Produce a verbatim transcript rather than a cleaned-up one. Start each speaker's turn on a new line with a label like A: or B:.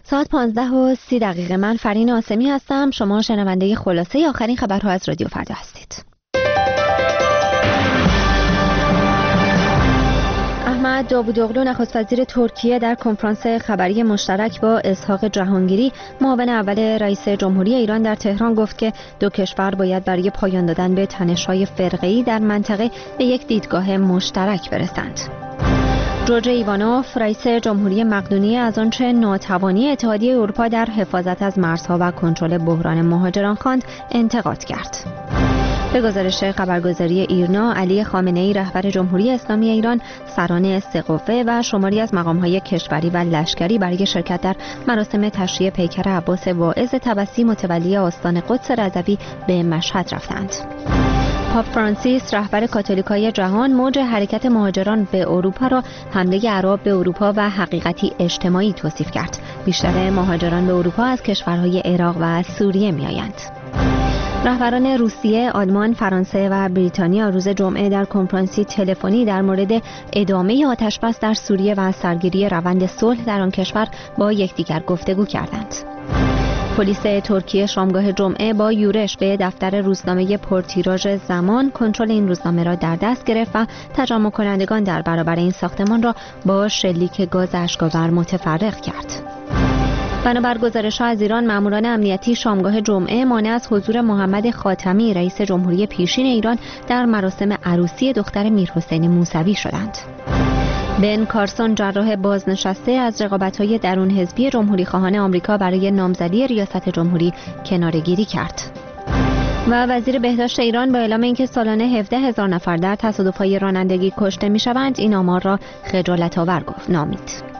A: ساعت پانزده و سی دقیقه. من فرین آسمی هستم. شما شنونده خلاصه آخرین خبرها از رادیو فردا هستید. احمد داوودوغلو نخست وزیر ترکیه در کنفرانس خبری مشترک با اسحاق جهانگیری معاون اول رئیس جمهوری ایران در تهران گفت که دو کشور باید برای پایان دادن به تنش‌های فرقه‌ای در منطقه به یک دیدگاه مشترک برسند. جورج ایوانوف رئیس جمهوری مقدونیه از آنچه ناتوانی اتحادیه اروپا در حفاظت از مرزها و کنترل بحران مهاجران خواند انتقاد کرد. به گزارش خبرگزاری ایرنا، علی خامنه‌ای رهبر جمهوری اسلامی ایران سران سه قوه و شماری از مقام‌های کشوری و لشکری برای شرکت در مراسم تشییع پیکر عباس واعظ تبسی متولی آستان قدس رضوی به مشهد رفتند. پاپ فرانسیس رهبر کاتولیکای جهان موج حرکت مهاجران به اروپا را حمله اعراب به اروپا و حقیقتی اجتماعی توصیف کرد. بیشتر مهاجران به اروپا از کشورهای عراق و سوریه می‌آیند. رهبران روسیه، آلمان، فرانسه و بریتانیا روز جمعه در کنفرانسی تلفنی در مورد ادامه آتش‌بس در سوریه و سرگیری روند صلح در آن کشور با یکدیگر گفتگو کردند. پلیس ترکیه شامگاه جمعه با یورش به دفتر روزنامه پرتیراژ زمان کنترل این روزنامه را در دست گرفت و تجمع کنندگان در برابر این ساختمان را با شلیک گاز اشک‌آور متفرق کرد. بنابر گزارش‌ها از ایران، ماموران امنیتی شامگاه جمعه مانع از حضور محمد خاتمی رئیس جمهوری پیشین ایران در مراسم عروسی دختر میرحسین موسوی شدند. بن کارسون جراح بازنشسته از رقابت‌های درون حزبی جمهوری‌خواهان آمریکا برای نامزدی ریاست جمهوری کناره‌گیری کرد. و وزیر بهداشت ایران با اعلام اینکه سالانه هفده هزار نفر در تصادف‌های رانندگی کشته می‌شوند، این آمار را خجالت‌آور گفت نامید.